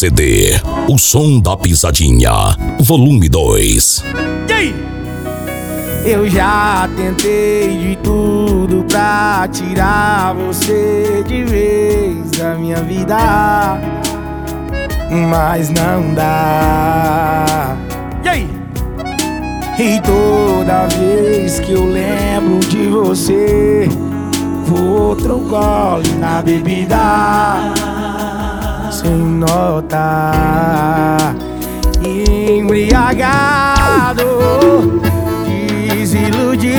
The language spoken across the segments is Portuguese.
CD, o som da pisadinha, volume 2. E aí? Eu já tentei de tudo pra tirar você de vez da minha vida, mas não dá. E aí? E toda vez que eu lembro de você, vou outro gole na bebida, sem notar, embriagado, desiludido,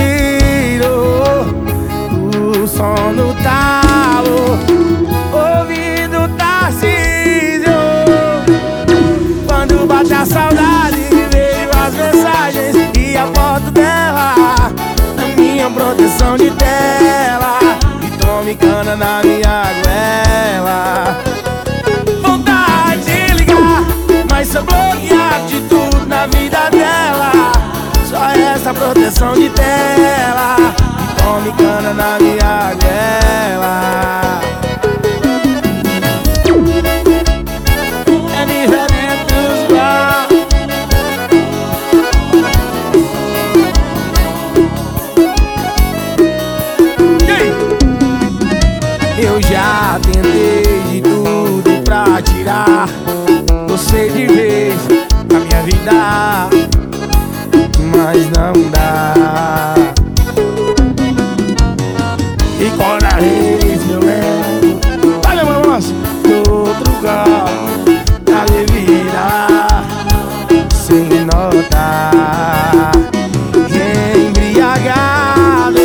o sono talo, ouvido Tarcísio. Quando bate a saudade, vejo as mensagens e a foto dela na minha proteção de tela, e tome cana na minha goela. Vontade de ligar, mas sou bloqueado de tudo na vida dela. Só essa proteção de tela, e tome cana na minha goela. É diferente dos igual. Eu já tentei de tudo pra tirar você de vez da minha vida, mas não dá. E cada vez eu lembro, olha meu moço, do outro galo da bebida, sem notar, embriagado,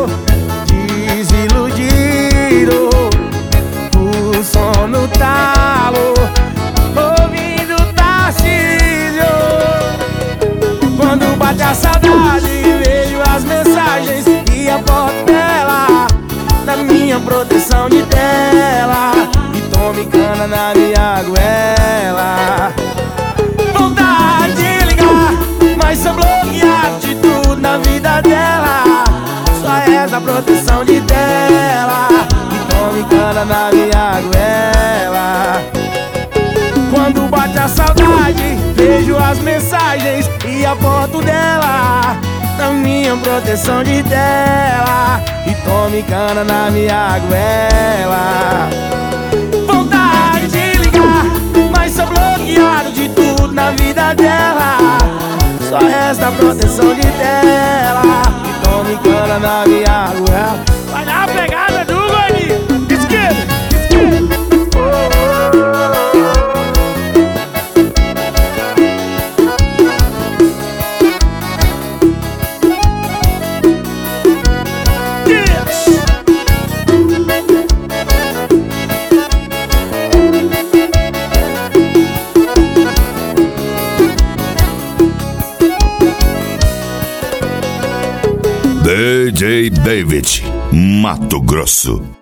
desiludido, o sono talo, ouvindo Tarcísio. Quando bate a saudade, vejo as mensagens e a foto dela na minha proteção de tela, e tome cana na minha goela. Vontade de ligar, mas sou bloqueado de tudo na vida dela. Só essa proteção de tela, e tome cana na minha goela. Quando bate a saudade, vejo as mensagens e a foto dela na minha proteção de tela, e tome cana na minha goela. Vontade de ligar, mas sou bloqueado de tudo na vida dela. Só resta a proteção de tela, e tome cana na minha goela. Vai na pegada do gordinho. Esquerda, esquerda. DJ David, Mato Grosso.